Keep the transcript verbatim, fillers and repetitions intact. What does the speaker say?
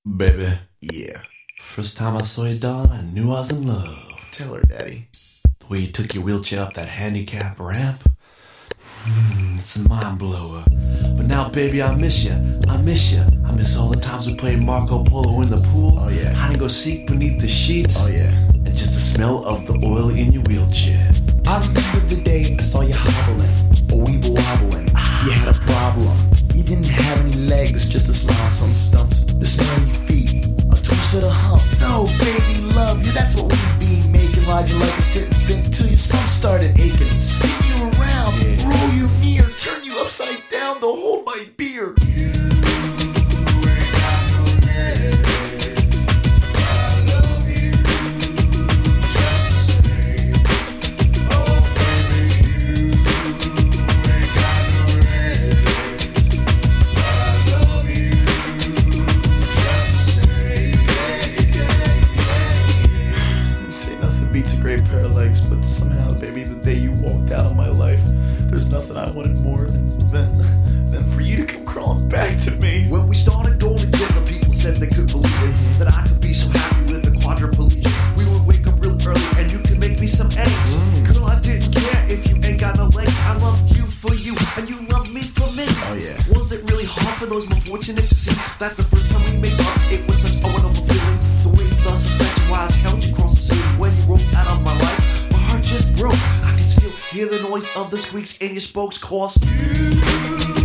Baby, Yeah. first time I saw you, darling, I knew I was in love. Tell her, Daddy. The way you took your wheelchair up that handicap ramp, mm, it's a mind blower. But now, baby, I miss you. I miss you. I miss all the times we played Marco Polo in the pool. Oh, yeah. Hide and go seek beneath the sheets. Oh, yeah. And just the smell of the oil in your wheelchair. I remember the day I saw you hobbling, or we were wobbling. You had a problem. You didn't have any legs, just a smile, some stumps, the smelly feet, a twisted a hump. No, baby, love you, that's what we be making. Ride you like a sit and spin till your stump started aching. Spin you around, Yeah. roll you near, turn you upside down to hold my beer. Beats a great pair of legs, but somehow, baby, the day you walked out of my life, there's nothing I wanted more than, than, than for you to come crawling back to me. When we started going together, people said they couldn't believe it, that I could be so happy with a quadriplegic. We would wake up real early and you could make me some eggs. Mm. Girl, I didn't care if you ain't got no legs. I loved you for you and you loved me for me. Oh yeah. Was it really hard for those more fortunate to see that the first time we made love, it was such a wonderful feeling? The way the suspension wires held you across the city when you rolled out of my life, my heart just broke. I can still hear the noise of the squeaks in your spokes, cause you